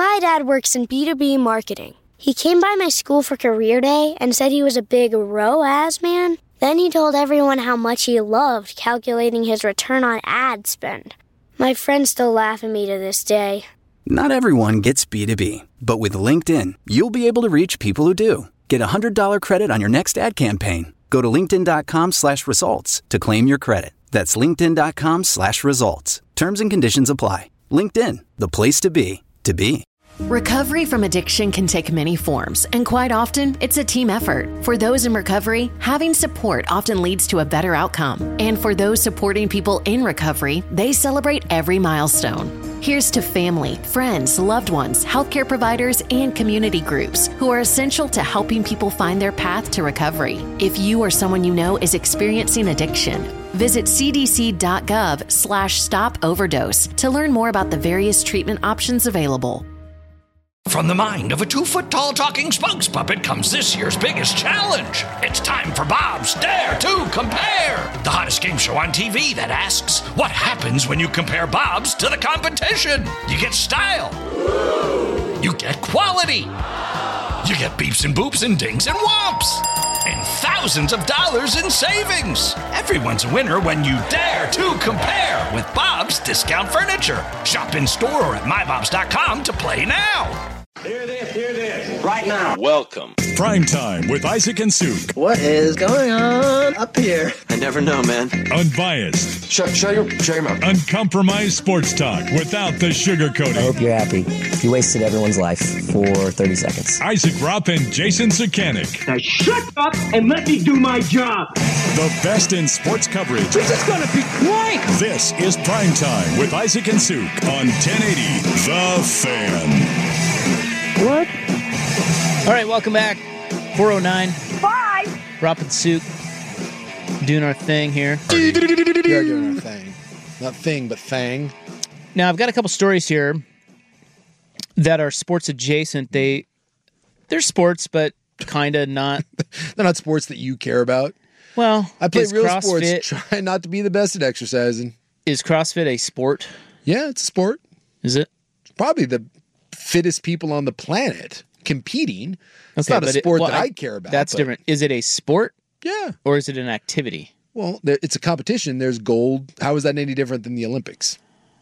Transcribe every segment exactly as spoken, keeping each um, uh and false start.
My dad works in B two B marketing. He came by my school for career day and said he was a big R O A S man. Then he told everyone how much he loved calculating his return on ad spend. My friends still laugh at me to this day. Not everyone gets B two B, but with LinkedIn, you'll be able to reach people who do. Get a one hundred dollars credit on your next ad campaign. Go to linkedin.com slash results to claim your credit. That's linkedin.com slash results. Terms and conditions apply. LinkedIn, the place to be, to be. Recovery from addiction can take many forms, and quite often, it's a team effort. For those in recovery, having support often leads to a better outcome. And for those supporting people in recovery, they celebrate every milestone. Here's to family, friends, loved ones, healthcare providers, and community groups who are essential to helping people find their path to recovery. If you or someone you know is experiencing addiction, visit cdc.gov slash stop overdose to learn more about the various treatment options available. From the mind of a two-foot-tall talking spokes puppet comes this year's biggest challenge. It's time for Bob's Dare to Compare, the hottest game show on T V that asks, what happens when you compare Bob's to the competition? You get style. You get quality. You get beeps and boops and dings and whomps. And thousands of dollars in savings. Everyone's a winner when you dare to compare with Bob's Discount Furniture. Shop in store or at my bobs dot com to play now. Hear this, hear this, right now. Welcome. Prime Time with Isaac and Suk. What is going on up here? I never know, man. Unbiased. Shut, shut your, shut your mouth. Uncompromised sports talk without the sugarcoating. I hope you're happy. You wasted everyone's life for thirty seconds. Isaac Rupp and Jason Sukanik. Now shut up and let me do my job. The best in sports coverage. This is going to be great. This is Prime Time with Isaac and Suk on ten eighty The Fan. What? All right, welcome back. four oh nine. Bye. Rupp and Suk doing our thing here. We are doing our thing. Not thing, but thang. Now, I've got a couple stories here that are sports adjacent. They, they're sports, but kind of not. They're not sports that you care about. Well, I play real CrossFit, sports, try not to be the best at exercising. Is CrossFit a sport? Yeah, it's a sport. Is it? It's probably the fittest people on the planet competing. It's Okay, not a but it- sport well, that I, I- care about. That's but- different. Is it a sport Yeah. or is it an activity? Well, there, it's a competition. There's gold. How is that any different than the Olympics?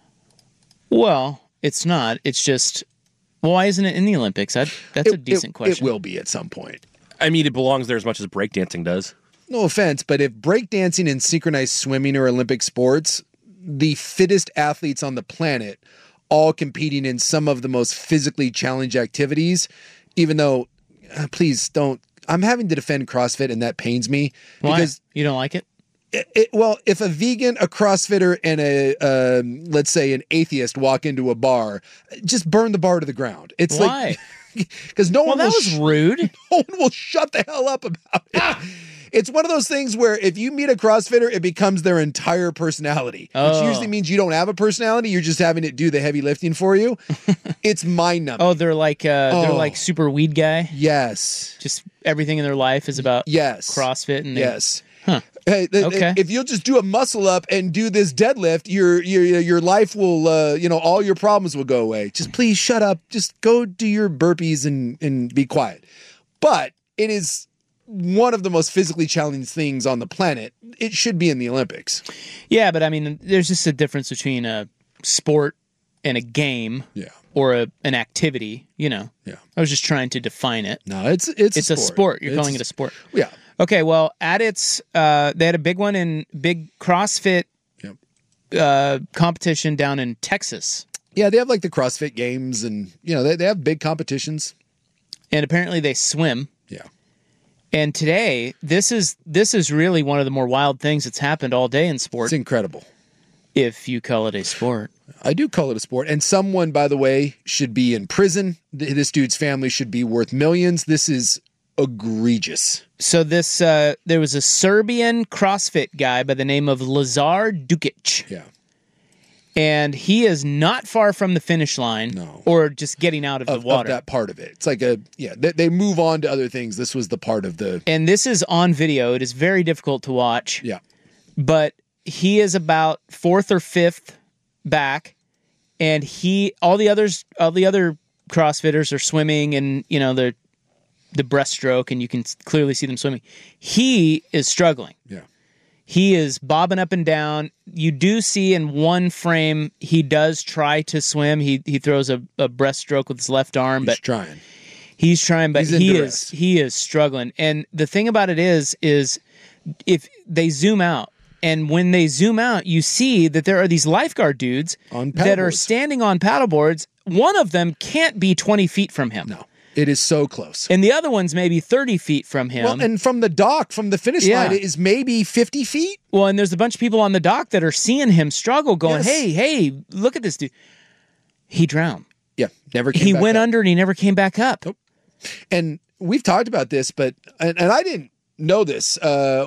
Well, it's not. It's just, well, why isn't it in the Olympics? That, that's It- a decent it, question. It will be at some point. I mean, it belongs there as much as breakdancing does. No offense, but if breakdancing and synchronized swimming are Olympic sports, the fittest athletes on the planet all competing in some of the most physically challenged activities, even though, uh, please don't, I'm having to defend CrossFit and that pains me. Why? Because You don't like it? It, it, well, if a vegan, a CrossFitter, and a um, let's say an atheist walk into a bar, just burn the bar to the ground. It's Why? like because no Well, one that will was sh- rude. no one will shut the hell up about it. It's one of those things where if you meet a CrossFitter, it becomes their entire personality, which Oh. usually means you don't have a personality. You're just having it do the heavy lifting for you. It's mind numbing. Oh, they're like uh, they're Oh. like super weed guy. Yes. Just everything in their life is about Yes. CrossFit and they, Yes. Huh. Hey, th- Okay. if you'll just do a muscle up and do this deadlift, your your your life will, uh, you know, all your problems will go away. Just please shut up. Just go do your burpees and and be quiet. But it is one of the most physically challenging things on the planet. It should be in the Olympics. Yeah, but I mean, there's just a difference between a sport and a game. Yeah. Or a, an activity. You know. Yeah. I was just trying to define it. No, it's it's It's a a sport. sport. You're It's calling a- it a sport. Yeah. Okay, well, at its, uh, they had a big one in big CrossFit Yep. uh, competition down in Texas. Yeah, they have like the CrossFit games and, you know, they, they have big competitions. And apparently they swim. Yeah. And today, this is this is really one of the more wild things that's happened all day in sport. It's incredible. If you call it a sport. I do call it a sport. And someone, by the way, should be in prison. Th- This dude's family should be worth millions. This is egregious. So this, uh, there was a Serbian CrossFit guy by the name of Lazar Dukic. Yeah. And he is not far from the finish line. No. Or just getting out of, Of, the water. of that part of it. It's like a, yeah, they, they move on to other things. This was the part of the, And this is on video. It is very difficult to watch. yeah. But he is about fourth or fifth back, and he all the others all the other CrossFitters are swimming and, you know, they're the breaststroke and you can clearly see them swimming. He is struggling. Yeah. He is bobbing up and down. You do see in one frame he does try to swim. He he throws a, a breaststroke with his left arm, He's but trying. He's trying, but He's in he duress. is he is struggling. And the thing about it is, is if they zoom out, and when they zoom out, you see that there are these lifeguard dudes On that are paddleboards. standing on paddleboards. One of them can't be twenty feet from him. No, it is so close. And the other one's maybe thirty feet from him. Well, and from the dock, from the finish Yeah. line, it is maybe fifty feet. Well, and there's a bunch of people on the dock that are seeing him struggle, going, Yes. hey, hey, look at this dude. He drowned. Yeah, never came He back went up. under and he never came back up. Nope. And we've talked about this, but, and, and I didn't know this, uh,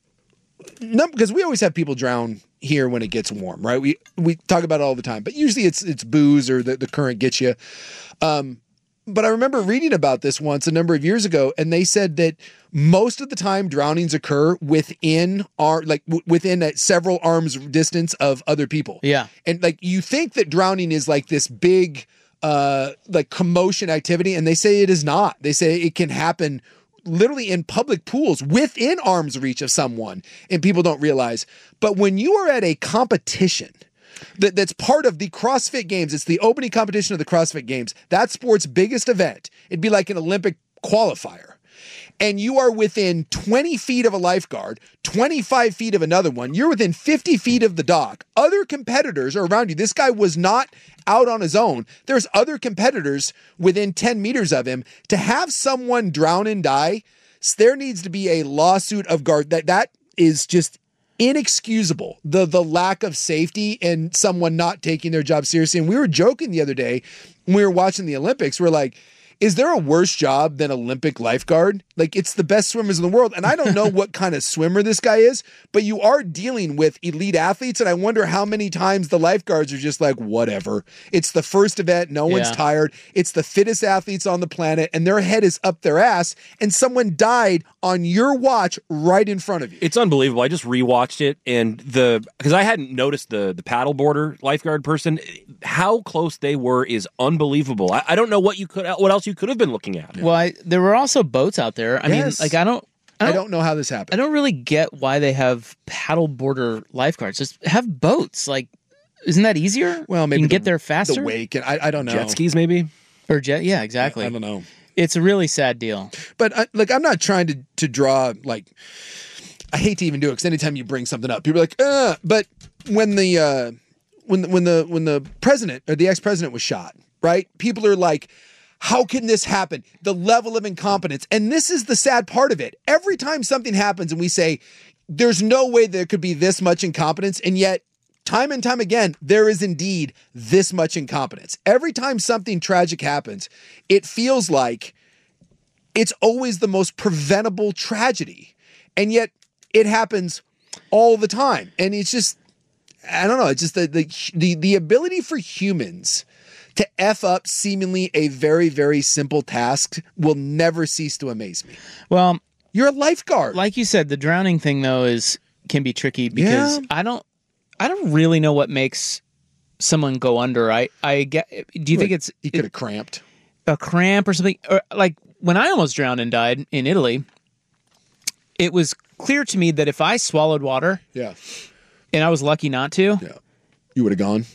no, because we always have people drown here when it gets warm, right? We we talk about it all the time, but usually it's it's booze or the, the current gets you. Um, but I remember reading about this once a number of years ago, and they said that most of the time drownings occur within our like w- within a several arms distance of other people. Yeah. And like you think that drowning is like this big uh like commotion activity, and they say it is not. They say it can happen literally in public pools within arm's reach of someone, and people don't realize. But when you are at a competition that, that's part of the CrossFit Games, it's the opening competition of the CrossFit Games, that sport's biggest event, it'd be like an Olympic qualifier, and you are within twenty feet of a lifeguard, twenty-five feet of another one, you're within fifty feet of the dock, other competitors are around you. This guy was not out on his own. There's other competitors within ten meters of him. To have someone drown and die, there needs to be a lawsuit of guard. That that is just inexcusable. The the lack of safety and someone not taking their job seriously. And we were joking the other day when we were watching the Olympics. We're like, is there a worse job than Olympic lifeguard? Like, it's the best swimmers in the world. And I don't know what kind of swimmer this guy is, but you are dealing with elite athletes. And I wonder how many times the lifeguards are just like, whatever. It's the first event. No one's Yeah. tired. It's the fittest athletes on the planet, and their head is up their ass. And someone died on your watch right in front of you. It's unbelievable. I just rewatched it, and the because I hadn't noticed the the paddleboarder lifeguard person. How close they were is unbelievable. I, I don't know what you could, what else you could have been looking at. Well, I, there were also boats out there. I Yes. mean, like I don't, I I don't, don't know how this happened. I don't really get why they have paddleboarder lifeguards. Just have boats. Like, isn't that easier? Well, maybe you can the- get there faster. The wake, and I, I don't know. Jet skis, maybe. Or jet. Yeah, exactly. I don't know. It's a really sad deal. But I, like, I'm not trying to to draw like. I hate to even do it because anytime you bring something up, people are like, uh. But when the uh, when the, when the when the president or the ex president was shot, right? People are like, how can this happen? The level of incompetence, and this is the sad part of it. Every time something happens, and we say, there's no way there could be this much incompetence, and yet. Time and time again, there is indeed this much incompetence. Every time something tragic happens, it feels like it's always the most preventable tragedy. And yet it happens all the time. And it's just, I don't know, it's just the the the, the ability for humans to F up seemingly a very, very simple task will never cease to amaze me. Well, you're a lifeguard. Like you said, the drowning thing though is can be tricky because Yeah. I don't I don't really know what makes someone go under. I, I get. Do you think it's he could have cramped a cramp or something? Or like when I almost drowned and died in Italy, it was clear to me that if I swallowed water, yeah, and I was lucky not to, yeah, you would have gone.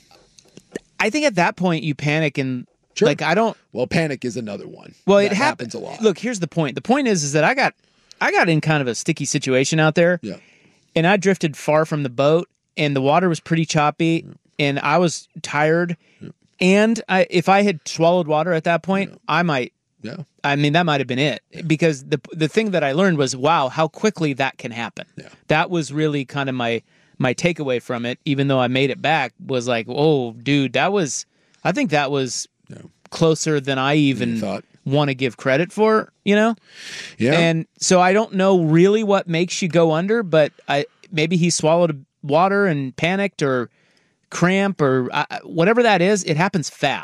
I think at that point you panic and Sure. like I don't. Well, panic is another one. Well, That it hap- happens a lot. Look, here's the point. The point is, is that I got, I got in kind of a sticky situation out there. Yeah. And I drifted far from the boat, and the water was pretty choppy, yeah. and I was tired. Yeah. And I, if I had swallowed water at that point, yeah. I might. Yeah. I mean, that might have been it. Yeah. Because the the thing that I learned was, wow, how quickly that can happen. Yeah. That was really kind of my my takeaway from it. Even though I made it back, was like, oh, dude, that was. I think that was yeah. closer than I even want to give credit for. You know. Yeah. And so I don't know really what makes you go under, but I maybe he swallowed water and panicked or cramp or uh, whatever that is. It happens fast. Yep.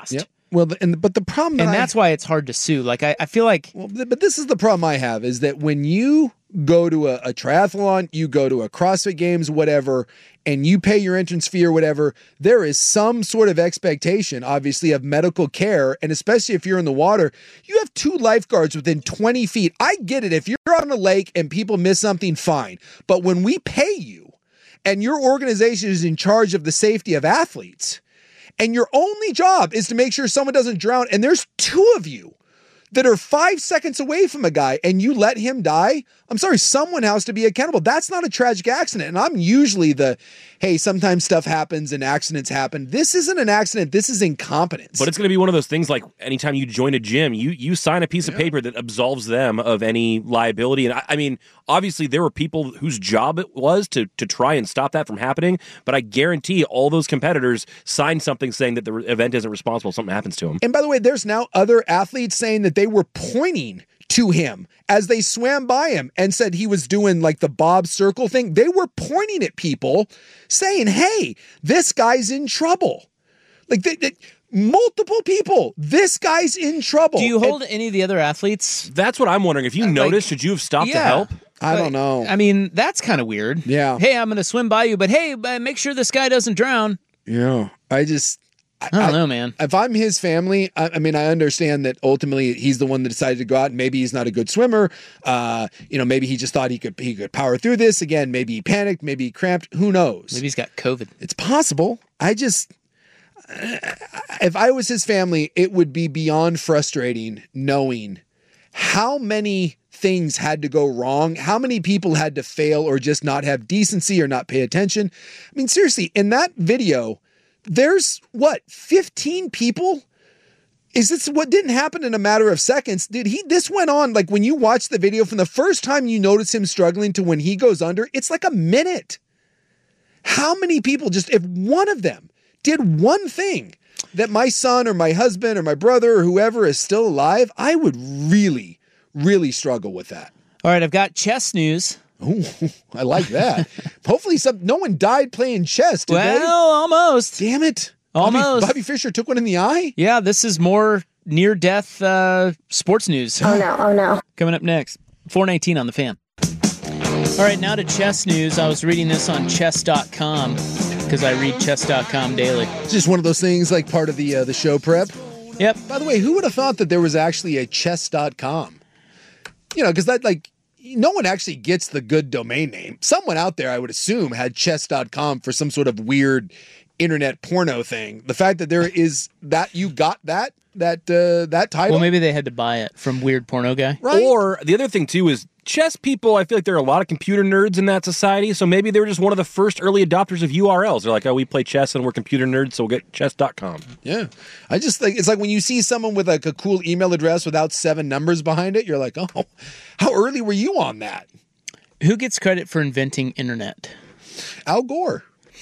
Well, and but the problem, and that that's I, why it's hard to sue. Like I, I feel like, well, but this is the problem I have is that when you go to a, a triathlon, you go to a CrossFit Games, whatever, and you pay your entrance fee or whatever, there is some sort of expectation, obviously, of medical care. And especially if you're in the water, you have two lifeguards within twenty feet. I get it. If you're on a lake and people miss something, fine. But when we pay you and your organization is in charge of the safety of athletes, and your only job is to make sure someone doesn't drown, and there's two of you that are five seconds away from a guy and you let him die, I'm sorry, someone has to be accountable. That's not a tragic accident. And I'm usually the, hey, sometimes stuff happens and accidents happen. This isn't an accident. This is incompetence. But it's going to be one of those things like anytime you join a gym, you you sign a piece of yeah. paper that absolves them of any liability. And I, I mean, obviously there were people whose job it was to, to try and stop that from happening. But I guarantee all those competitors signed something saying that the event isn't responsible if something happens to them. And by the way, there's now other athletes saying that they were pointing to him as they swam by him and said he was doing like the Bob Circle thing. They were pointing at people saying, hey, this guy's in trouble. Like they, they, multiple people, this guy's in trouble. Do you hold and, any of the other athletes? That's what I'm wondering. If you uh, noticed, like, should you have stopped yeah, to help? I but, don't know. I mean, that's kind of weird. Yeah. Hey, I'm going to swim by you, but hey, make sure this guy doesn't drown. Yeah. I just... I don't I, know, man. If I'm his family, I, I mean, I understand that ultimately he's the one that decided to go out. And maybe he's not a good swimmer. Uh, you know, maybe he just thought he could he could power through this. Again, maybe he panicked. Maybe he cramped. Who knows? Maybe he's got COVID. It's possible. I just, if I was his family, it would be beyond frustrating knowing how many things had to go wrong, how many people had to fail or just not have decency or not pay attention. I mean, seriously, in that video, there's what, fifteen people? Is this what didn't happen in a matter of seconds? Did he, this went on, like when you watch the video from the first time you notice him struggling to when he goes under, it's like a minute. How many people just, if one of them did one thing that my son or my husband or my brother or whoever is still alive, I would really, really struggle with that. All right, I've got chess news. Oh, I like that. Hopefully some no one died playing chess, did well, they? almost. Damn it. Almost. Bobby, Bobby Fischer took one in the eye? Yeah, this is more near-death uh, sports news. Oh, no. Oh, no. Coming up next. four nineteen on the Fan. All right, now to chess news. I was reading this on chess dot com because I read chess dot com daily. It's just one of those things like part of the uh, the show prep. Yep. By the way, who would have thought that there was actually a chess dot com? You know, because that, like, no one actually gets the good domain name. Someone out there, I would assume, had chess dot com for some sort of weird internet porno thing. The fact that there is that, you got that, that, uh, that title. Well, maybe they had to buy it from Weird Porno Guy. Right? Or the other thing, too, is chess people, I feel like there are a lot of computer nerds in that society, so maybe they were just one of the first early adopters of U R Ls. They're like, oh, we play chess and we're computer nerds, so we'll get chess dot com. Yeah. I just think it's like when you see someone with like a cool email address without seven numbers behind it, you're like, oh, how early were you on that? Who gets credit for inventing internet? Al Gore.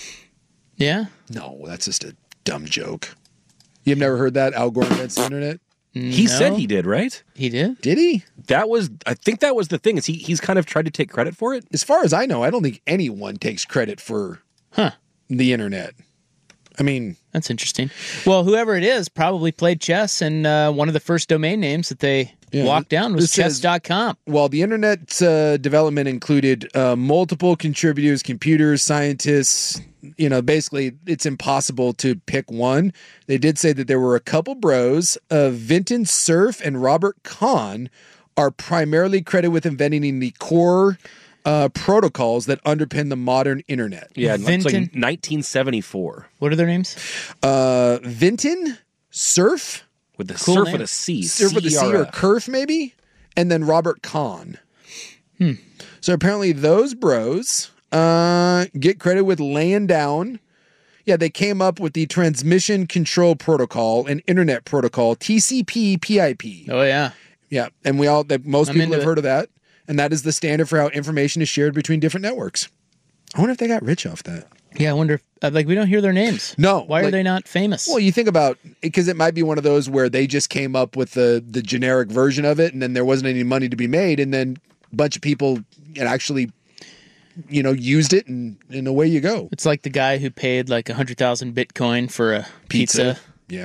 Yeah? No, that's just a dumb joke. You've never heard that? Al Gore invents the internet? He No. said he did, right? He did? Did he? That was, I think that was the thing, is he he's kind of tried to take credit for it. As far as I know, I don't think anyone takes credit for Huh. the internet. I mean, That's interesting. Well, whoever it is probably played chess, and uh, one of the first domain names that they Yeah, locked down was this says- chess dot com. well, the internet's uh, development included uh, multiple contributors, computers, scientists. You know, basically, it's impossible to pick one. They did say that there were a couple bros. Uh, Vinton Cerf and Robert Kahn are primarily credited with inventing the core uh, protocols that underpin the modern internet. Yeah, it's Vinton- like nineteen seventy-four. What are their names? Uh, Vinton Cerf, With the Cool surf name. with a C. Cerf with a C C R or F. Kerf maybe, and then Robert Kahn. Hmm. So apparently those bros uh, get credit with laying down. Yeah, they came up with the Transmission Control Protocol and Internet Protocol, T C P P I P. Oh, yeah. Yeah, and we all that most I'm people into have it. heard of that, and that is the standard for how information is shared between different networks. I wonder if they got rich off that. Yeah, I wonder, if, uh, like, we don't hear their names. No, Why are like- they not famous? Well, you think about because it might be one of those where they just came up with the the generic version of it, and then there wasn't any money to be made, and then a bunch of people actually, you know, used it, and, and away you go. It's like the guy who paid like one hundred thousand Bitcoin for a pizza. Yeah.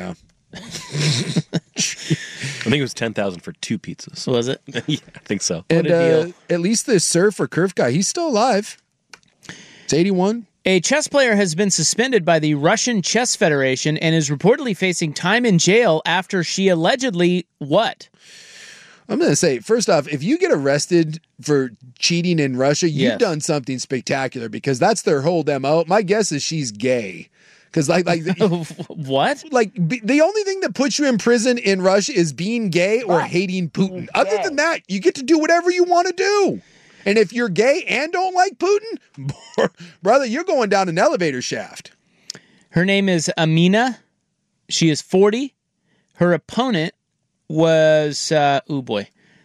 I think it was ten thousand for two pizzas. Was it? Yeah, I think so. And uh, at least the surf or Kerf guy, he's still alive. It's eighty-one. A chess player has been suspended by the Russian Chess Federation and is reportedly facing time in jail after she allegedly what? I'm going to say, first off, if you get arrested for cheating in Russia, you've Yes. done something spectacular because that's their whole demo. My guess is she's gay. Because like, like what? Like be, the only thing that puts you in prison in Russia is being gay or hating Putin. Other than that, you get to do whatever you want to do. And if you're gay and don't like Putin, brother, you're going down an elevator shaft. Her name is Amina. She is forty. Her opponent was, uh, oh boy.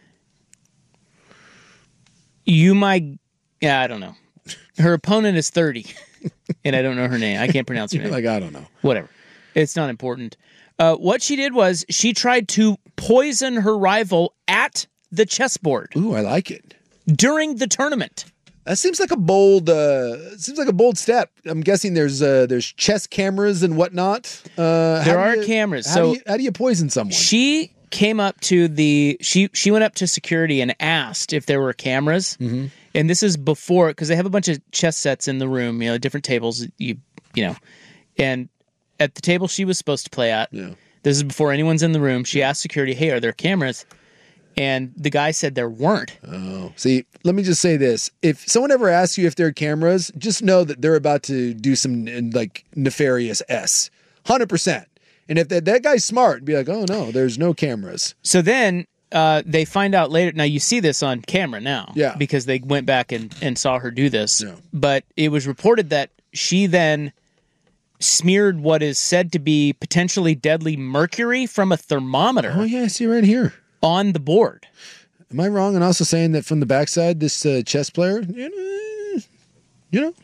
You might, yeah, I don't know. Her opponent is thirty. And I don't know her name. I can't pronounce her name. Like, I don't know. Whatever. It's not important. Uh, what she did was she tried to poison her rival at the chessboard. Ooh, I like it. During the tournament. That seems like a bold. Uh, seems like a bold step. I'm guessing there's uh, there's chess cameras and whatnot. Uh, There how are do you- cameras. How, So do you, how do you poison someone? She came up to the she she went up to security and asked if there were cameras. Mm-hmm. And this is before, because they have a bunch of chess sets in the room, you know, different tables, you you know, and at the table she was supposed to play at. Yeah. This is before anyone's in the room. She asked security, "Hey, are there cameras?" And the guy said there weren't. Oh, see, let me just say this. If someone ever asks you if there are cameras, just know that they're about to do some like nefarious S. one hundred percent. And if that, that guy's smart, be like, oh no, there's no cameras. So then uh, they find out later. Now you see this on camera now. Yeah. Because they went back and, and saw her do this. Yeah. But it was reported that she then smeared what is said to be potentially deadly mercury from a thermometer. Oh yeah, I see right here. On the board. Am I wrong in also saying that from the backside, this uh, chess player, you know, you know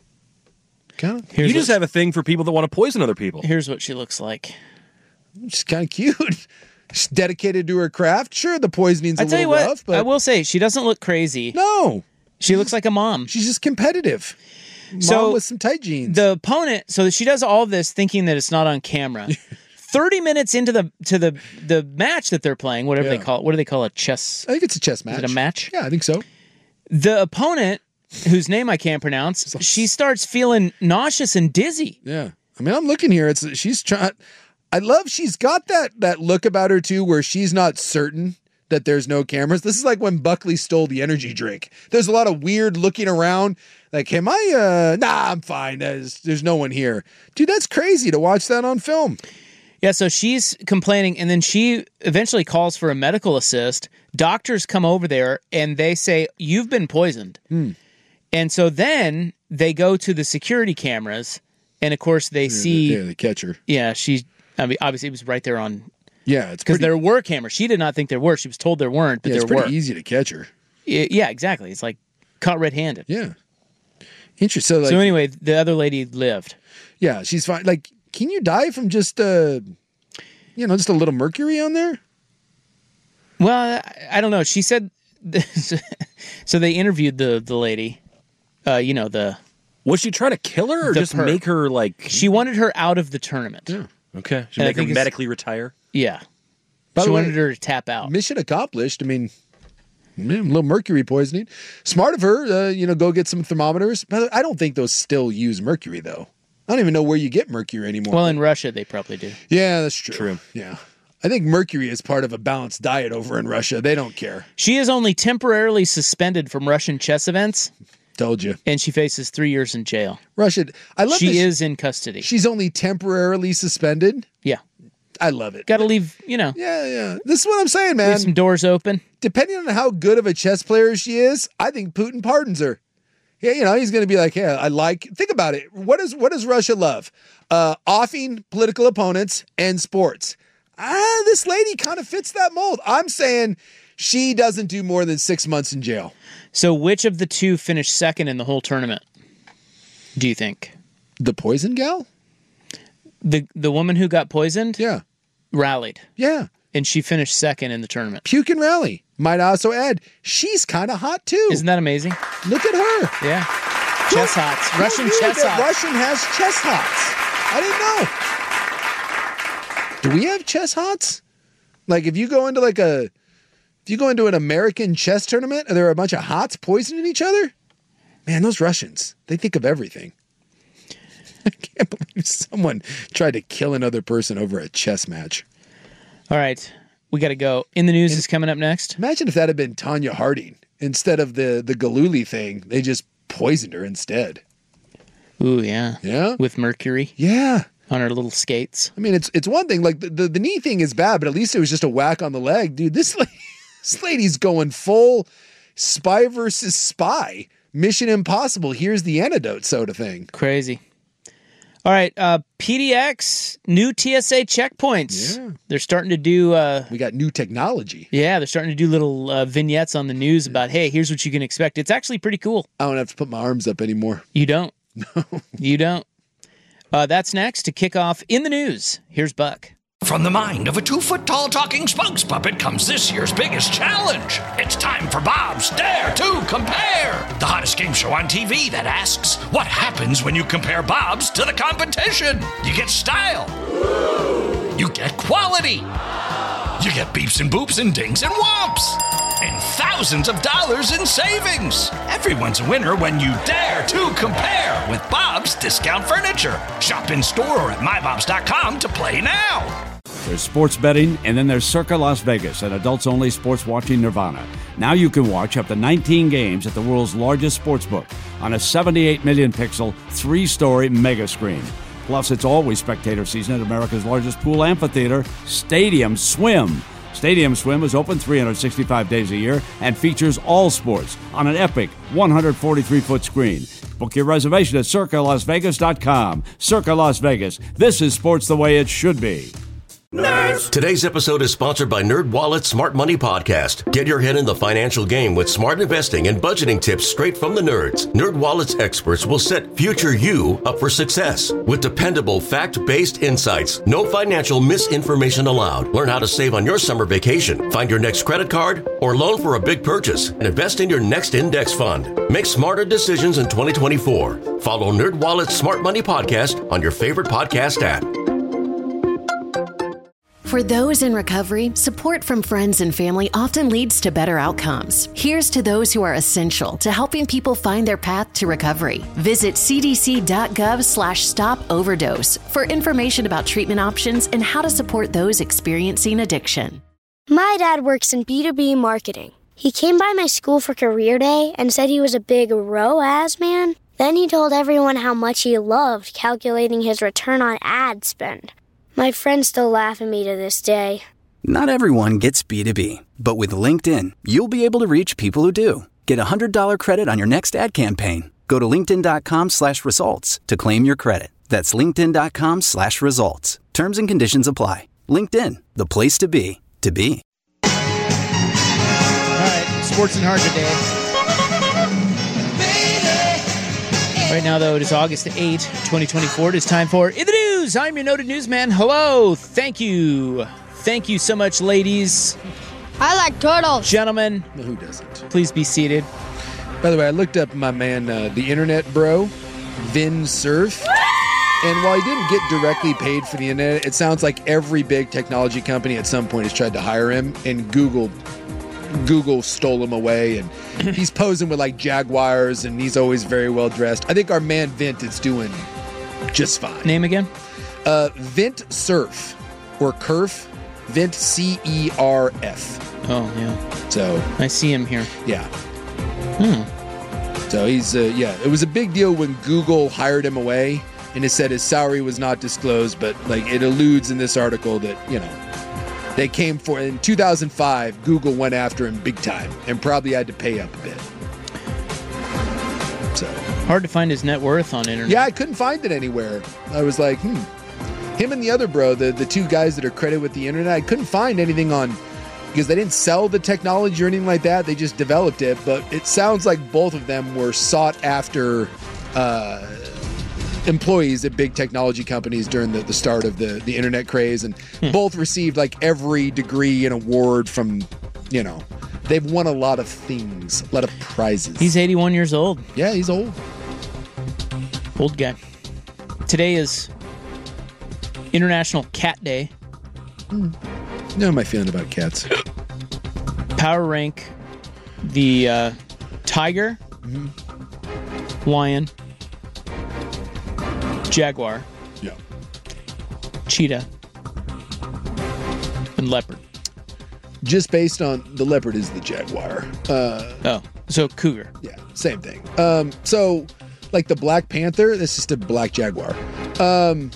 kind of, you just have a thing for people that want to poison other people. Here's what she looks like. She's kind of cute. She's dedicated to her craft. Sure, the poisoning's a I tell little you what, rough, but I will say she doesn't look crazy. No, she looks like a mom. She's just competitive. Mom So with some tight jeans. The opponent, so she does all this thinking that it's not on camera. Thirty minutes into the to the the match that they're playing, whatever Yeah. they call it, what do they call it? Chess. I think it's a chess match. Is it a match? Yeah, I think so. The opponent, whose name I can't pronounce, she starts feeling nauseous and dizzy. Yeah, I mean, I'm looking here. It's she's trying. I love she's got that that look about her too, where she's not certain that there's no cameras. This is like when Buckley stole the energy drink. There's a lot of weird looking around. Like, am I? Uh, nah, I'm fine. There's there's no one here, dude. That's crazy to watch that on film. Yeah, so she's complaining, and then she eventually calls for a medical assist. Doctors come over there, and they say, you've been poisoned. Hmm. And so then they go to the security cameras, and of course they see... Yeah, the catcher. Yeah, she... I mean, obviously it was right there on... Yeah, it's Because pretty, there were cameras. She did not think there were. She was told there weren't, but yeah, it's there pretty were. easy to catch her. Y- Yeah, exactly. It's like caught red-handed. Yeah. Interesting. So, like, so anyway, the other lady lived. yeah, she's fine. Like, can you die from just, uh, you know, just a little mercury on there? Well, I, I don't know. She said... so they interviewed the, the lady. Uh, you know, the... Was she trying to kill her or The just perp. make her like? She wanted her out of the tournament. Yeah. Okay, she And I make her think it's- medically retire. Yeah. By she the way- wanted her to tap out. Mission accomplished. I mean, mm, a little mercury poisoning. Smart of her, uh, you know, go get some thermometers. But I don't think those still use mercury, though. I don't even know where you get mercury anymore. Well, in Russia, they probably do. yeah, that's true. True. Yeah. I think mercury is part of a balanced diet over in Russia. They don't care. She is only temporarily suspended from Russian chess events, Told you. and she faces three years in jail. Russia. I love She this. is in custody. She's only temporarily suspended. Yeah. I love it. Got to leave, you know, Yeah, yeah. This is what I'm saying, leave man. some doors open. Depending on how good of a chess player she is, I think Putin pardons her. Yeah, you know, he's going to be like, yeah, I like, think about it. What is, what does Russia love? Uh, offing political opponents and sports. Ah, this lady kind of fits that mold. I'm saying she doesn't do more than six months in jail. So which of the two finished second in the whole tournament, do you think? The poison gal? The the woman who got poisoned Yeah. rallied, Yeah. and she finished second in the tournament. Puke and rally. Might also add, she's kind of hot too. Isn't that amazing? Look at her. Yeah. Chess hots. Russian Who knew chess that hots. Russian has chess hots. I didn't know. Do we have chess hots? Like if you go into like a, if you go into an American chess tournament, are there a bunch of hots poisoning each other? Man, those Russians, they think of everything. I can't believe someone tried to kill another person over a chess match. All right, we got to go. In the News and is coming up next. Imagine if that had been Tanya Harding. Instead of the, the Galooly thing, they just poisoned her instead. Ooh, yeah. Yeah? With mercury. Yeah. On her little skates. I mean, it's it's one thing, like the, the, the knee thing is bad, but at least it was just a whack on the leg. Dude, this, lady, this lady's going full spy versus spy. Mission Impossible, here's the antidote sort of thing. Crazy. All right, uh, P D X, new T S A checkpoints. Yeah. They're starting to do... Uh, we got new technology. Yeah, they're starting to do little uh, vignettes on the news about, hey, here's what you can expect. It's actually pretty cool. I don't have to put my arms up anymore. You don't? No. You don't? Uh, that's next to kick off In the News. Here's Buck. From the mind of a two-foot-tall talking spokes puppet comes this year's biggest challenge. It's time for Bob's Dare to Compare, the hottest game show on T V that asks, what happens when you compare Bob's to the competition? You get style. You get quality. You get beeps and boops and dings and whomps. And thousands of dollars in savings. Everyone's a winner when you dare to compare with Bob's Discount Furniture. Shop in store or at my bobs dot com to play now. There's sports betting, and then there's Circa Las Vegas, an adults-only sports watching nirvana. Now you can watch up to nineteen games at the world's largest sportsbook on a seventy-eight million pixel, three-story mega screen. Plus, it's always spectator season at America's largest pool amphitheater, Stadium Swim. Stadium Swim is open three hundred sixty-five days a year and features all sports on an epic one hundred forty-three foot screen. Book your reservation at circa las vegas dot com. Circa Las Vegas. This is sports the way it should be. Nerds! Today's episode is sponsored by NerdWallet's Smart Money Podcast. Get your head in the financial game with smart investing and budgeting tips straight from the nerds. NerdWallet's experts will set future you up for success with dependable, fact-based insights. No financial misinformation allowed. Learn how to save on your summer vacation, find your next credit card, or loan for a big purchase, and invest in your next index fund. Make smarter decisions in twenty twenty-four. Follow NerdWallet's Smart Money Podcast on your favorite podcast app. For those in recovery, support from friends and family often leads to better outcomes. Here's to those who are essential to helping people find their path to recovery. Visit c d c dot gov slash stop overdose for information about treatment options and how to support those experiencing addiction. My dad works in B two B marketing. He came by my school for career day and said he was a big R O A S man. Then he told everyone how much he loved calculating his return on ad spend. My friends still laugh at me to this day. Not everyone gets B two B, but with LinkedIn, you'll be able to reach people who do. Get a one hundred dollars credit on your next ad campaign. Go to linkedin dot com slash results to claim your credit. That's linkedin dot com slash results. Terms and conditions apply. LinkedIn, the place to be, to be. All right, sports and hard today. Right now, though, it is August eighth, twenty twenty-four. It is time for In the News. I'm your noted newsman. Hello. Thank you. Thank you so much, ladies. I like turtles. Gentlemen. Who doesn't? Please be seated. By the way, I looked up my man, uh, the internet bro, Vin Cerf. And while he didn't get directly paid for the internet, it sounds like every big technology company at some point has tried to hire him, and Google Google stole him away, and he's posing with like Jaguars, and he's always very well dressed. I think our man Vint is doing just fine. Name again? Uh, Vint Cerf or Kerf. Vint C E R F. Oh yeah. So I see him here. Yeah. Hmm. So he's uh, yeah. It was a big deal when Google hired him away, and it said his salary was not disclosed, but like it alludes in this article that you know. They came for, in two thousand five, Google went after him big time and probably had to pay up a bit. So hard to find his net worth on internet. Yeah, I couldn't find it anywhere. I was like, hmm. Him and the other bro, the, the two guys that are credited with the internet, I couldn't find anything on, because they didn't sell the technology or anything like that. They just developed it. But it sounds like both of them were sought after uh, employees at big technology companies during the, the start of the, the internet craze, and hmm. both received like every degree and award from, you know, they've won a lot of things, a lot of prizes. He's eighty-one years old. Yeah, he's old. Old guy. Today is International Cat Day. Hmm. You know my feeling about cats. Power rank the uh, tiger, Mm-hmm. lion, jaguar, yeah, cheetah, and leopard. Just based on the leopard is the jaguar. Uh, oh, so cougar. Yeah, same thing. Um, so, like the Black Panther, that's just a black jaguar. Um,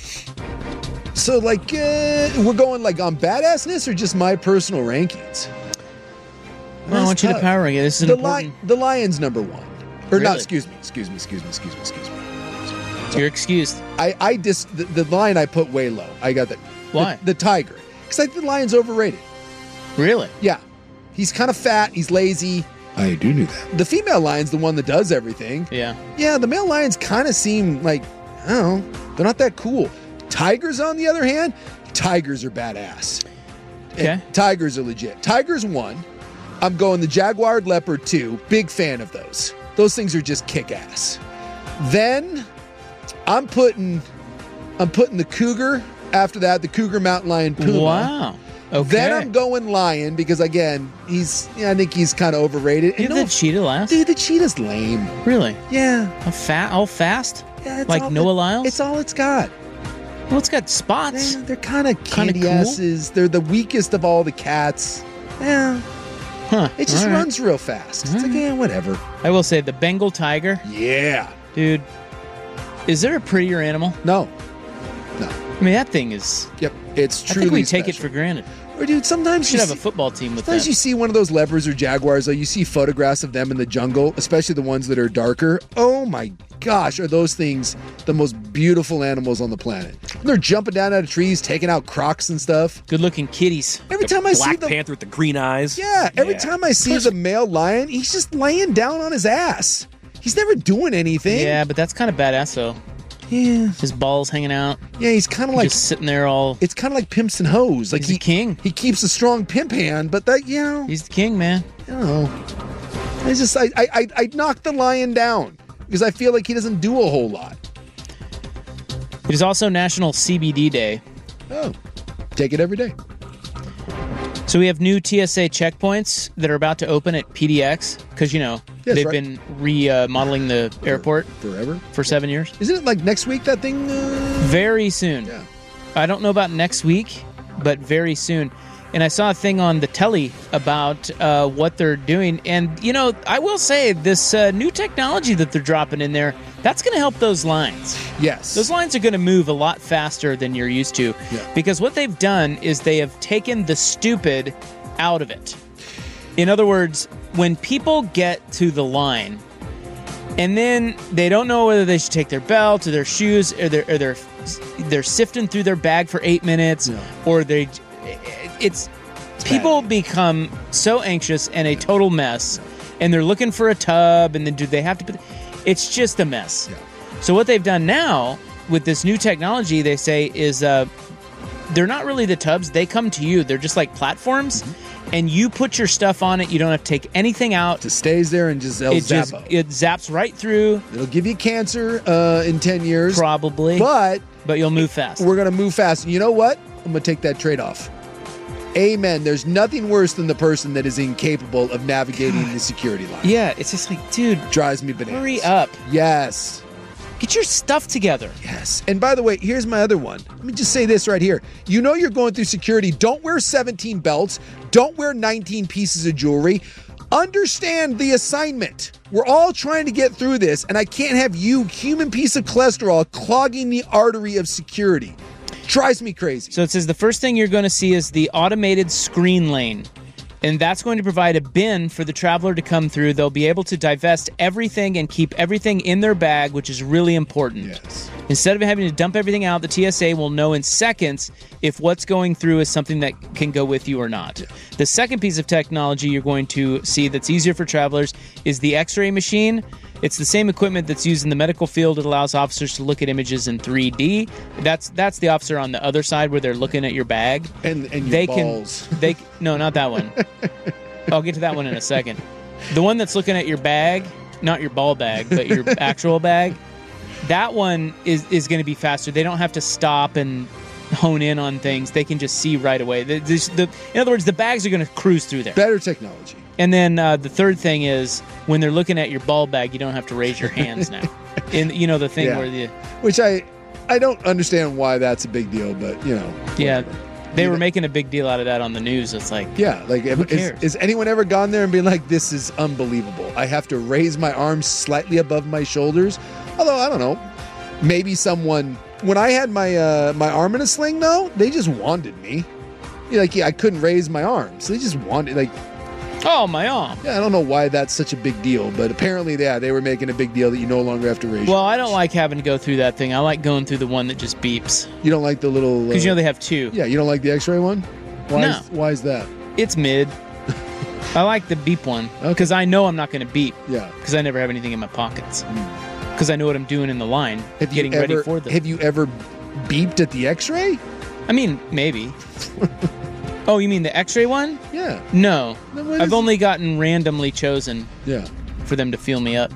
so, like, uh, we're going like on badassness or just my personal rankings? Well, I want you to power rank it. This is the important. Li- the lion's number one, or Really? not? Excuse me. Excuse me. Excuse me. Excuse me. Excuse me. You're excused. I I dis the, the lion I put way low. I got that. Why? The, the tiger, because I think the lion's overrated. Really? Yeah, he's kind of fat. He's lazy. I do know that. The female lion's the one that does everything. Yeah. Yeah, the male lions kind of seem like, I don't know, they're not that cool. Tigers, on the other hand, tigers are badass. Okay. And tigers are legit. Tigers one. I'm going the jaguar, leopard two. Big fan of those. Those things are just kick ass. Then I'm putting, I'm putting the cougar. After that, the cougar, mountain lion, puma. Wow. Okay. Then I'm going lion because again, he's yeah, I think he's kind of overrated. Give And the cheetah last. Dude, the cheetah's lame. Really? Yeah. How fat? All fast? Yeah, it's like all Noah it- Lyles? It's all it's got. Well, it's got spots. Yeah, they're kind of Kinda candy cool. asses. They're the weakest of all the cats. Yeah. Huh. It just All right. runs real fast. It's like, yeah, whatever. I will say the Bengal tiger. Yeah. Dude, is there a prettier animal? No. No. I mean, that thing is. Yep. It's I truly think we take it special. for granted. Or dude, sometimes We you should have see, a football team with sometimes that. you see one of those leopards or jaguars, though, you see photographs of them in the jungle, especially the ones that are darker. Oh my gosh, are those things the most beautiful animals on the planet? And they're jumping down out of trees, taking out crocs and stuff. Good looking kitties. Every time I see Black the Panther with the green eyes. Yeah, every Yeah. time I see the male lion, he's just laying down on his ass. He's never doing anything. Yeah, but that's kind of badass, though. Yeah. His balls hanging out. Yeah, he's kind of like just sitting there all. It's kind of like pimps and hoes. Like He's he the king. He keeps a strong pimp hand, but that you know, He's the king, man. you know, I just I I I, I knock the lion down because I feel like he doesn't do a whole lot. It is also National C B D Day. Oh, take it every day. So we have new T S A checkpoints that are about to open at P D X because, you know, Yes, they've right. been remodeling the airport forever for seven years. Isn't it like next week that thing? Uh... Very soon. Yeah. I don't know about next week, but very soon. And I saw a thing on the telly about uh, what they're doing. And, you know, I will say this uh, new technology that they're dropping in there, that's going to help those lines. Yes. Those lines are going to move a lot faster than you're used to. Yeah. Because what they've done is they have taken the stupid out of it. In other words, when people get to the line and then they don't know whether they should take their belt or their shoes or they're, or they're, they're sifting through their bag for eight minutes Yeah. or they... It's, people become so anxious and a total mess, and they're looking for a tub, and then do they have to put? It's just a mess. Yeah. So what they've done now with this new technology, they say, is uh, they're not really the tubs. They come to you. They're just like platforms, Mm-hmm. and you put your stuff on it. You don't have to take anything out. It just stays there and just El It just Zappo. it zaps right through, It'll give you cancer uh, in ten years, probably, but but you'll move fast. we're gonna move fast. And you know what? I'm gonna take that trade off. Amen. There's nothing worse than the person that is incapable of navigating the security line. Yeah, it's just like, dude, Drives me bananas. hurry up. Yes. Get your stuff together. Yes. And by the way, here's my other one. Let me just say this right here. You know you're going through security. Don't wear seventeen belts. Don't wear nineteen pieces of jewelry. Understand the assignment. We're all trying to get through this, and I can't have you, human piece of cholesterol, clogging the artery of security. Drives me crazy. So it says the first thing you're going to see is the automated screen lane. And that's going to provide a bin for the traveler to come through. They'll be able to divest everything and keep everything in their bag, which is really important. Yes. Instead of having to dump everything out, the T S A will know in seconds if what's going through is something that can go with you or not. Yeah. The second piece of technology you're going to see that's easier for travelers is the X-ray machine. It's the same equipment that's used in the medical field. It allows officers to look at images in three D. That's that's the officer on the other side where they're looking at your bag. And and your they balls. Can, they no, not that one. I'll get to that one in a second. The one that's looking at your bag, not your ball bag, but your actual bag. That one is, is going to be faster. They don't have to stop and hone in on things. They can just see right away. The, the, the, in other words, the bags are going to cruise through there. Better technology. And then uh, the third thing is when they're looking at your ball bag, you don't have to raise your hands now. In you know the thing Yeah. where the Which I I don't understand why that's a big deal, but you know. yeah, they You were know- making a big deal out of that on the news. It's like Yeah, like Who is, cares? is anyone ever gone there and been like, this is unbelievable? I have to raise my arms slightly above my shoulders. Although I don't know, maybe someone when I had my uh, my arm in a sling, though, they just wanted me. Yeah, like yeah, I couldn't raise my arms. They just wanted like. Oh, my arm. Yeah, I don't know why that's such a big deal, but apparently, yeah, they were making a big deal that you no longer have to raise. Well, your I don't like having to go through that thing. I like going through the one that just beeps. You don't like the little Because uh, you know they have two. Yeah, you don't like the X-ray one. Why No. Is, why is that? It's mid. I like the beep one because I know I'm not going to beep. Yeah. Because I never have anything in my pockets. Because I know what I'm doing in the line, Have you getting ever, ready for them. Have you ever beeped at the X-ray? I mean, maybe. Oh, you mean the X-ray one? Yeah. No, Then what I've is- only gotten randomly chosen. Yeah. For them to feel me up,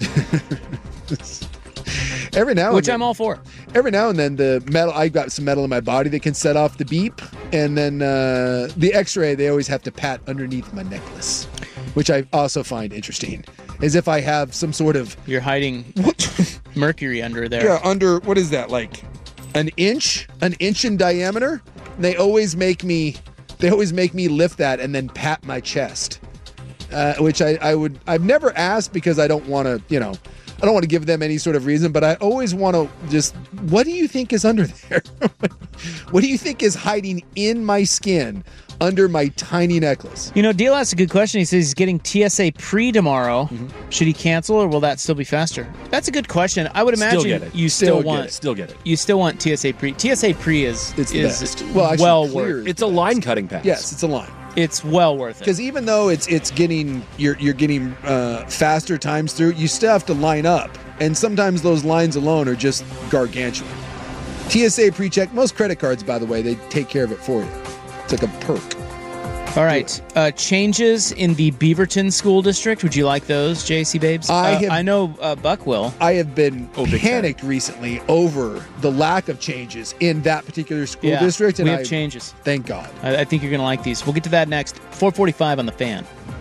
Every now and which then, I'm all for. Every now and then, the metal. I've got some metal in my body that can set off the beep, and then uh, the X-ray. They always have to pat underneath my necklace, which I also find interesting, as if I have some sort of. You're hiding mercury under there. Yeah, under what is that like? An inch, an inch in diameter. They always make me. They always make me lift that and then pat my chest, uh, which I, I would. I've never asked because I don't want to. You know, I don't want to give them any sort of reason. But I always want to just. What do you think is under there? What do you think is hiding in my skin under my tiny necklace? You know, Deal asked a good question. He says he's getting T S A pre tomorrow. Mm-hmm. Should he cancel or will that still be faster? That's a good question. I would imagine Still get it. you Still still, get want it. Still get it. You still want T S A pre. T S A pre is It's the is best. Well, actually, well clear worth. is It's a line cutting pass. Yes, it's a line. It's well worth it. Because even though it's it's getting you're you're getting uh, faster times through, you still have to line up, and sometimes those lines alone are just gargantuan. T S A pre-check. Most credit cards, by the way, they take care of it for you. It's like a perk. All right. Uh, changes in the Beaverton School District. Would you like those, J C Babes? I Uh, have- I know uh, Buck will. I have been Oh, big panicked recently over the lack of changes in that particular school Yeah, district, and we have I, changes. thank God. I, I think you're going to like these. We'll get to that next. four forty-five on the Fan.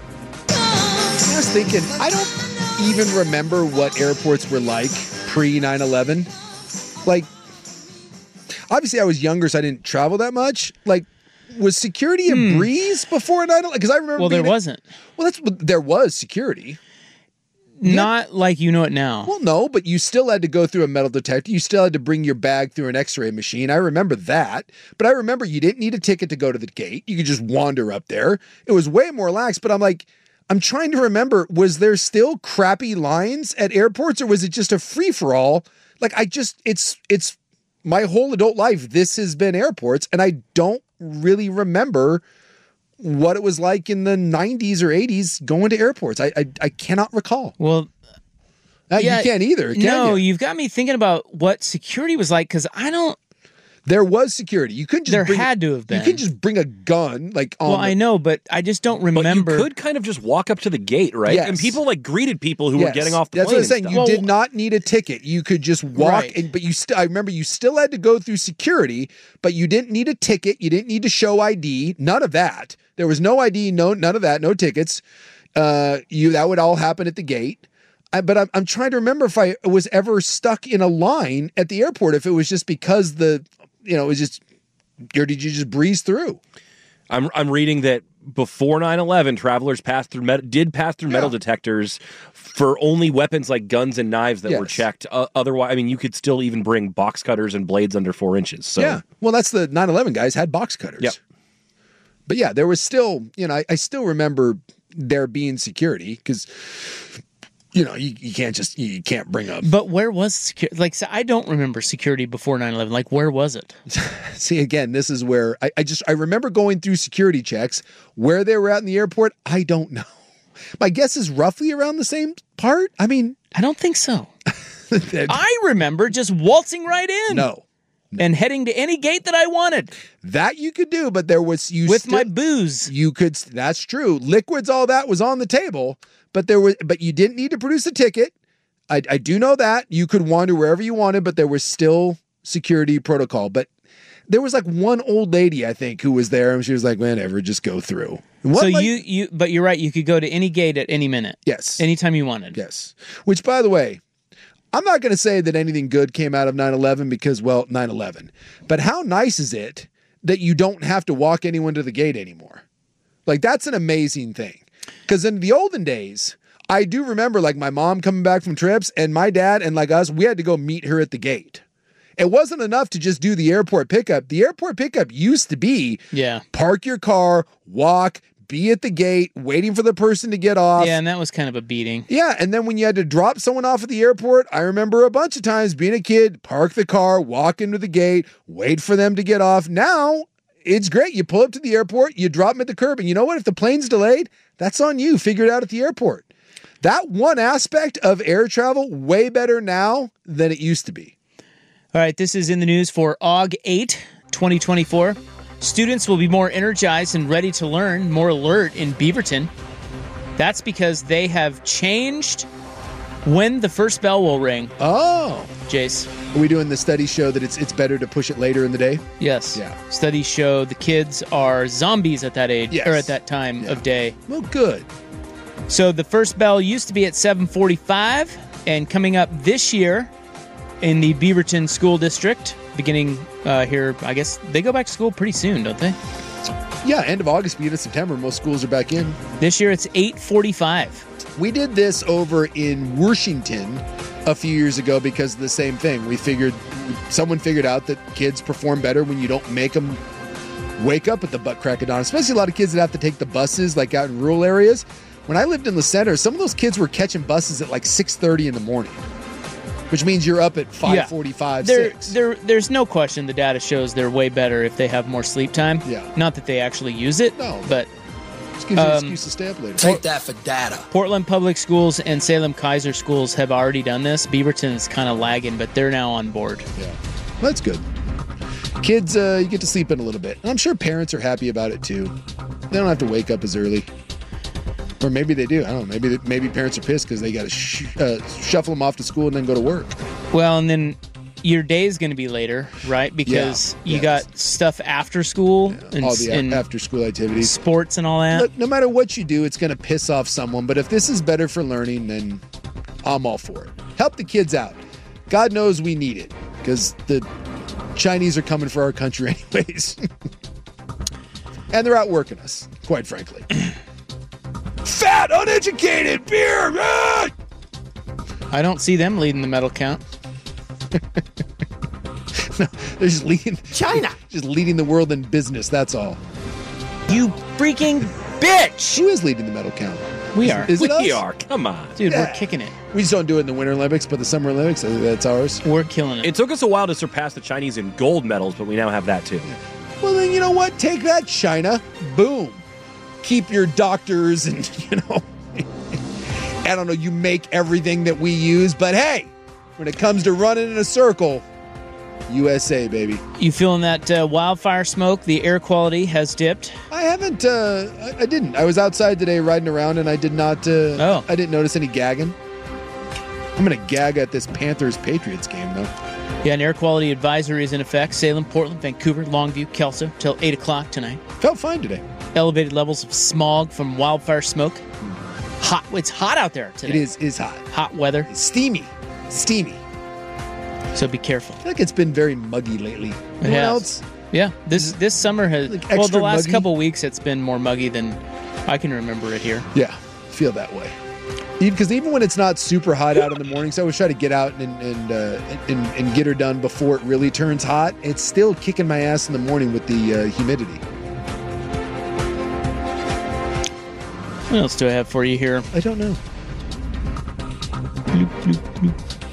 I was thinking, I don't even remember what airports were like pre nine eleven. Like, obviously, I was younger, so I didn't travel that much. Like, was security a breeze before nine eleven? Because I remember. Hmm. Well, there being- wasn't. Well, that's there was security. Not like you know it now. Well, no, but you still had to go through a metal detector. You still had to bring your bag through an X-ray machine. I remember that. But I remember you didn't need a ticket to go to the gate. You could just wander up there. It was way more lax. But I'm like, I'm trying to remember, was there still crappy lines at airports, or was it just a free-for-all? Like, I just, it's, it's my whole adult life, this has been airports, and I don't really remember what it was like in the nineties or eighties going to airports. I I, I cannot recall. Well, Uh, yeah, you can't either, can no, you? you've got me thinking about what security was like because I don't. There was security. You couldn't just There bring, had to have You been. couldn't just bring a gun like on Well, the- I know, but I just don't remember. But you could kind of just walk up to the gate, right? Yes. And people like greeted people who were Yes. getting off the That's plane. what I'm saying. and You stuff. did not need a ticket. You could just walk, Right. and, but you still. I remember you still had to go through security, but you didn't need a ticket. You didn't need to show I D. None of that. There was no I D. No, none of that. No tickets. Uh, you that would all happen at the gate. I, but I'm, I'm trying to remember if I was ever stuck in a line at the airport. If it was just because the, you know, it was just, or did you just breeze through? I'm I'm reading that before nine eleven, travelers passed through met- did pass through metal Yeah. detectors for only weapons like guns and knives that were Yes. checked. Uh, otherwise, I mean, you could still even bring box cutters and blades under four inches. So Yeah. Well, that's the nine eleven guys had box cutters. Yep. But yeah, there was still, you know, I, I still remember there being security because, you know, you, you can't just, you can't bring up. But where was security? Like, so I don't remember security before nine eleven. Like, where was it? See, again, this is where I, I just, I remember going through security checks. Where they were at in the airport, I don't know. My guess is roughly around the same part. I mean, I don't think so. I remember just waltzing right in. no. And heading to any gate that I wanted That you could do, but there was, you with still- my booze. You could, that's true. Liquids, all that was on the table, but there was, but you didn't need to produce a ticket. I, I do know that you could wander wherever you wanted, but there was still security protocol. But There was like one old lady, I think, who was there, and she was like, whatever, just go through. What, so like, you, you, but you're right. You could go to any gate at any minute. Yes. Anytime you wanted. Yes. Which, by the way, I'm not going to say that anything good came out of nine eleven because, well, nine eleven. But how nice is it that you don't have to walk anyone to the gate anymore? Like, that's an amazing thing. Because in the olden days, I do remember like my mom coming back from trips and my dad and like us, we had to go meet her at the gate. It wasn't enough to just do the airport pickup. The airport pickup used to be yeah. park your car, walk, be at the gate, waiting for the person to get off. Yeah, and that was kind of a beating. Yeah, and then when you had to drop someone off at the airport, I remember a bunch of times being a kid, park the car, walk into the gate, wait for them to get off. Now, it's great. You pull up to the airport, you drop them at the curb, and you know what? If the plane's delayed, that's on you. Figure it out at the airport. That one aspect of air travel, way better now than it used to be. All right, this is in the news for August eighth, twenty twenty-four. Students will be more energized and ready to learn, more alert in Beaverton. That's because they have changed when the first bell will ring. Oh. Jace. Are we doing the studies show that it's it's better to push it later in the day? Yes. Yeah. Studies show the kids are zombies at that age, yes. or at that time yeah. of day. Well, good. So the first bell used to be at seven forty-five, and coming up this year in the Beaverton School District, beginning uh, here, I guess they go back to school pretty soon, don't they? Yeah, end of August, beginning of September, most schools are back in. This year it's eight forty-five. We did this over in Washington a few years ago because of the same thing. We figured, someone figured out that kids perform better when you don't make them wake up at the butt crack of dawn, especially a lot of kids that have to take the buses like out in rural areas. When I lived in the center, some of those kids were catching buses at like six thirty in the morning, which means you're up at five forty-five, yeah. six. There, there's no question the data shows they're way better if they have more sleep time. Yeah. Not that they actually use it, no, but just gives you um, an excuse to stay up later. Take that for data. Portland Public Schools and Salem Kaiser Schools have already done this. Beaverton is kind of lagging, but they're now on board. Yeah, well, that's good. Kids, uh, you get to sleep in a little bit. And I'm sure parents are happy about it too. They don't have to wake up as early. Or maybe they do. I don't know. Maybe maybe parents are pissed because they got to sh- uh, shuffle them off to school and then go to work. Well, and then your day is going to be later, right? Because Yeah, you yeah. got stuff after school Yeah, and, all the and a- after-school activities. sports and all that. Look, no matter what you do, it's going to piss off someone. But if this is better for learning, then I'm all for it. Help the kids out. God knows we need it because the Chinese are coming for our country anyways. And they're outworking us, quite frankly. Fat, uneducated, beer! Ah! I don't see them leading the medal count. No, they're just leading China. Just leading the world in business, that's all. You freaking bitch! Who is leading the medal count? We Is- are. Is it We us? are. Come on. Dude, Yeah. we're kicking it. We just don't do it in the Winter Olympics, but the Summer Olympics, I think that's ours. We're killing it. It took us a while to surpass the Chinese in gold medals, but we now have that too. Well, then you know what? Take that, China. Boom. Keep your doctors and, you know, I don't know, you make everything that we use, but hey, when it comes to running in a circle, U S A, baby. You feeling that uh, wildfire smoke? The air quality has dipped. I haven't, uh, I, I didn't. I was outside today riding around and I did not, uh, Oh. I didn't notice any gagging. I'm going to gag at this Panthers-Patriots game, though. Yeah, an air quality advisory is in effect. Salem, Portland, Vancouver, Longview, Kelso, till eight o'clock tonight. Felt fine today. Elevated levels of smog from wildfire smoke. Hot. It's hot out there today. It is, is hot. Hot weather. It's steamy. Steamy. So be careful. I feel like it's been very muggy lately. It Anyone has. else? Yeah, this this summer has. Like well, the extra last muggy? couple weeks it's been more muggy than I can remember it here. Yeah, feel that way. Because even when it's not super hot out in the morning, so I always try to get out and and, uh, and and get her done before it really turns hot. It's still kicking my ass in the morning with the uh, humidity. What else do I have for you here? I don't know. Bloop, bloop,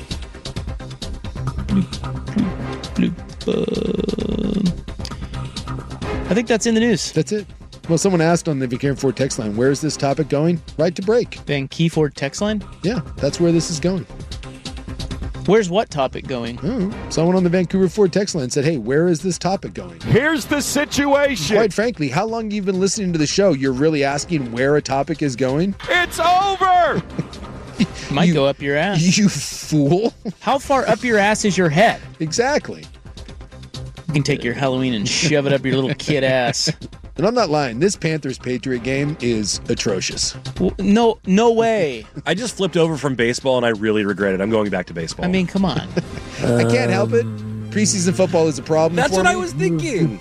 bloop. Bloop, bloop, bloop. I think that's in the news. That's it. Well, someone asked on the Vancouver Ford text line, where is this topic going? Right to break. Vancouver Ford text line? Yeah, that's where this is going. Where's what topic going? Oh, someone on the Vancouver Ford text line said, hey, where is this topic going? Here's the situation. Quite frankly, how long you've been listening to the show, you're really asking where a topic is going? It's over. Might You- go up your ass. You fool. How far up your ass is your head? Exactly. You can take your Halloween and shove it up your little kid ass. And I'm not lying. This Panthers-Patriot game is atrocious. No, no way. I just flipped over from baseball, and I really regret it. I'm going back to baseball. I mean, come on. I can't help it. Preseason football is a problem. That's for what me. I was thinking.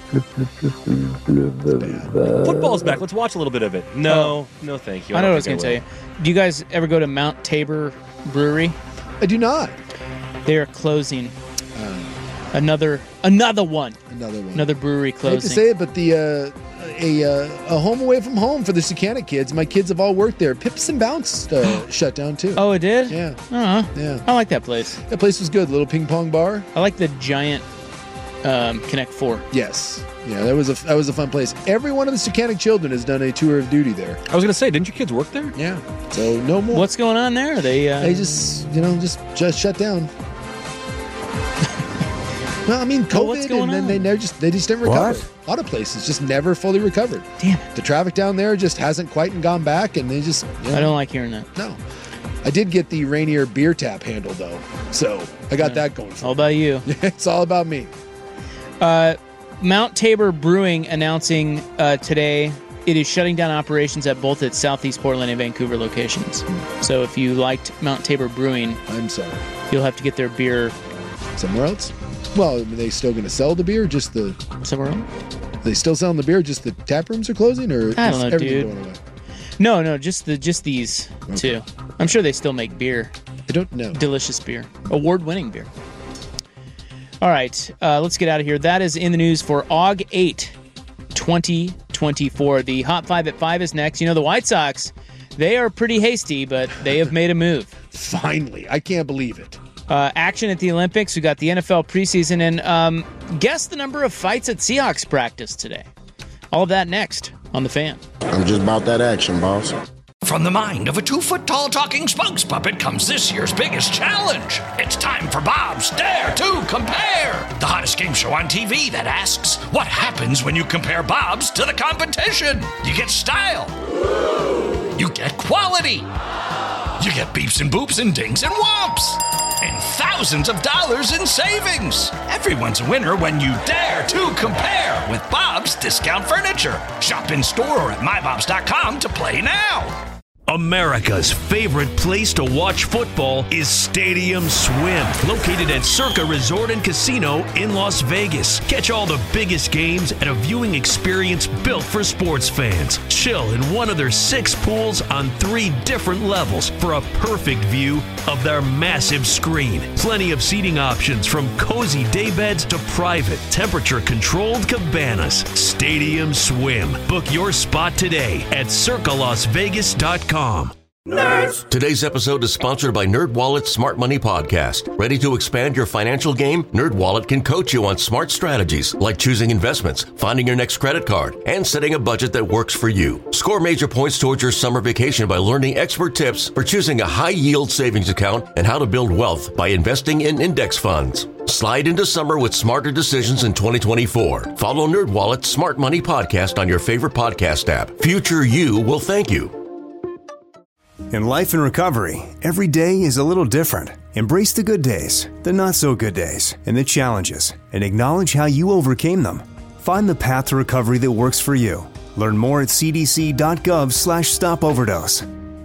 Football's back. Let's watch a little bit of it. No, Oh. no, thank you. I know what I don't was going to think tell you. Do you guys ever go to Mount Tabor Brewery? I do not. They are closing. Another another one. Another one. Another brewery I hate closing. to say it, but the uh, a uh, a home away from home for the Sucana kids. My kids have all worked there. Pips and Bounce uh, shut down too. Oh, it did? Yeah. Uh-huh. Yeah. I like that place. That place was good. Little ping pong bar. I like the giant um, Connect Four. Yes. Yeah, that was a that was a fun place. Every one of the Sucanic children has done a tour of duty there. I was going to say, didn't your kids work there? Yeah. So no more. What's going on there? They uh, They just you know just just shut down. Well, I mean, COVID, Well, what's going and then on? they never just they just didn't recover. A lot of places just never fully recovered. Damn it. The traffic down there just hasn't quite gone back, and they just. You know, I don't like hearing that. No, I did get the Rainier beer tap handle though, so I got that going. For All about you. It's all about me. Uh, Mount Tabor Brewing announcing uh, today it is shutting down operations at both its Southeast Portland and Vancouver locations. So if you liked Mount Tabor Brewing, I'm sorry, you'll have to get their beer somewhere else. Well, are they still going to sell the beer? Just the somewhere else? Are they still selling the beer? Just the tap rooms are closing, or I is don't know, everything dude. going away? No, no, just the just these two. I'm sure they still make beer. I don't know. Delicious beer, award-winning beer. All right, uh, let's get out of here. That is in the news for August eighth, twenty twenty-four. The Hot Five at Five is next. You know the White Sox, they are pretty hasty, but they have made a move. Finally, I can't believe it. Uh, action at the Olympics. We got the N F L preseason, and um, guess the number of fights at Seahawks practice today. All of that next on The Fan. I'm just about that action, boss. From the mind of a two-foot-tall talking spokes puppet comes this year's biggest challenge. It's time for Bob's Dare to Compare, the hottest game show on T V that asks, what happens when you compare Bob's to the competition? You get style. You get quality. You get beeps and boops and dings and whomps. And thousands of dollars in savings. Everyone's a winner when you dare to compare with Bob's Discount Furniture. Shop in store or at my bobs dot com to play now. America's favorite place to watch football is Stadium Swim, located at Circa Resort and Casino in Las Vegas. Catch all the biggest games at a viewing experience built for sports fans. Chill in one of their six pools on three different levels for a perfect view of their massive screen. Plenty of seating options from cozy daybeds to private, temperature-controlled cabanas. Stadium Swim. Book your spot today at circa las vegas dot com. Nerds! Today's episode is sponsored by NerdWallet's Smart Money Podcast. Ready to expand your financial game? NerdWallet can coach you on smart strategies like choosing investments, finding your next credit card, and setting a budget that works for you. Score major points towards your summer vacation by learning expert tips for choosing a high-yield savings account and how to build wealth by investing in index funds. Slide into summer with smarter decisions in twenty twenty-four. Follow NerdWallet's Smart Money Podcast on your favorite podcast app. Future you will thank you. In life and recovery, every day is a little different. Embrace the good days, the not so good days, and the challenges, and acknowledge how you overcame them. Find the path to recovery that works for you. Learn more at c d c dot gov slash stop overdose.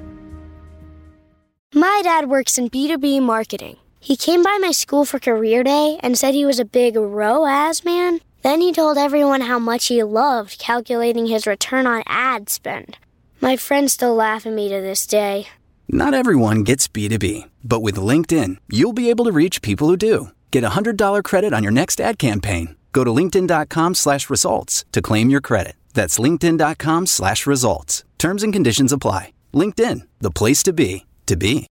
My dad works in B two B marketing. He came by my school for career day and said he was a big R O A S man. Then he told everyone how much he loved calculating his return on ad spend. My friends still laugh at me to this day. Not everyone gets B two B, but with LinkedIn, you'll be able to reach people who do. Get a one hundred dollars credit on your next ad campaign. Go to linkedin dot com slash results to claim your credit. That's linkedin dot com slash results. Terms and conditions apply. LinkedIn, the place to be, to be.